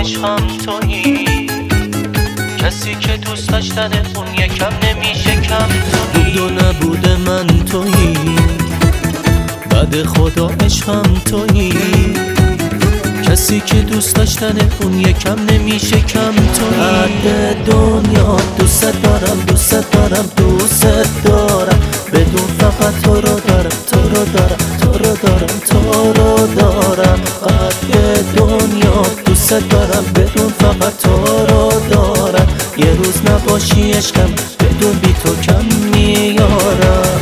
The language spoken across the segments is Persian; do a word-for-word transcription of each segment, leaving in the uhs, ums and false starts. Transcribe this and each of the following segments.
عشقم تویی، کسی که دوست داشتن اون یکم نمیشه کم تویی. بود و نبود من تویی، بعد خدا عشقم تویی، کسی که دوست داشتن اون یکم نمیشه کم تویی. بعد دنیا دوست دارم دوست دارم دوست دارم، بدون فقط تو رو دارم تو رو دارم تو رو دارم تو رو دارم. قد دنیا دوست دارم بدون فقط تو رو دارم، یه روز نباشی عشقم بدون بی تو کم میارم.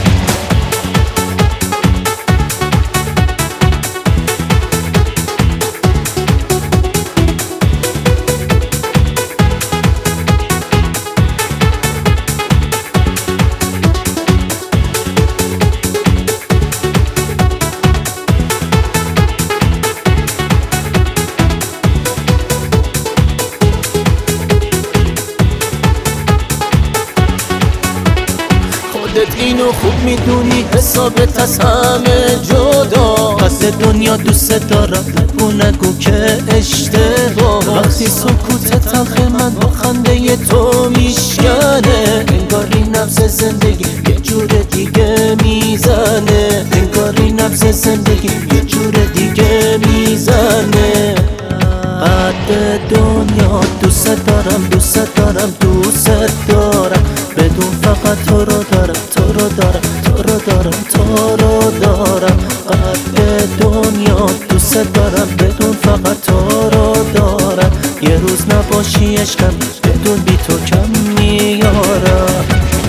خودت اینو خوب میدونی، حسابت از همه جدا. قصد دنیا دوست دارم بگو نگو که اشتباه. وقتی سکوت تلخ من با خنده تو میشکنه، انگاری نبض زندگی یه جور دیگه میزنه، انگاری نبض زندگی یه جور دیگه میزنه. قد دنیا دوست دارم دوست دارم دوست دارم، بدون فقط تو رو دارم تو رو دارم تو رو دارم تو رو دارم. قد دنیا دوست دارم بدون فقط تو رو دارم، یه روز نباشی عشقم بدون بی تو کم میارم.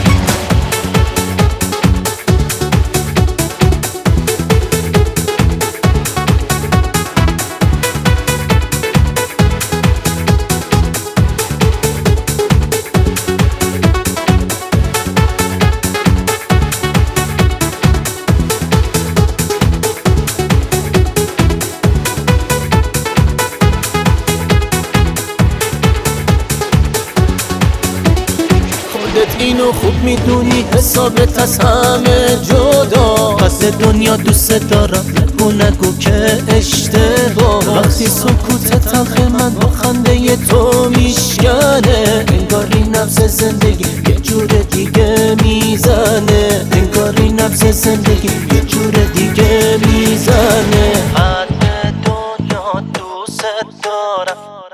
خودت اینو خوب میدونی، حسابت از همه جدا. قصد دنیا دوست دارم بگو نگو که اشتباه. وقتی سکوت تلخ من با خنده تو میشکنه، انگاری نبض زندگی یه جور دیگه میزنه، انگاری نبض زندگی یه جور دیگه میزنه. قد دنیا دوست دارم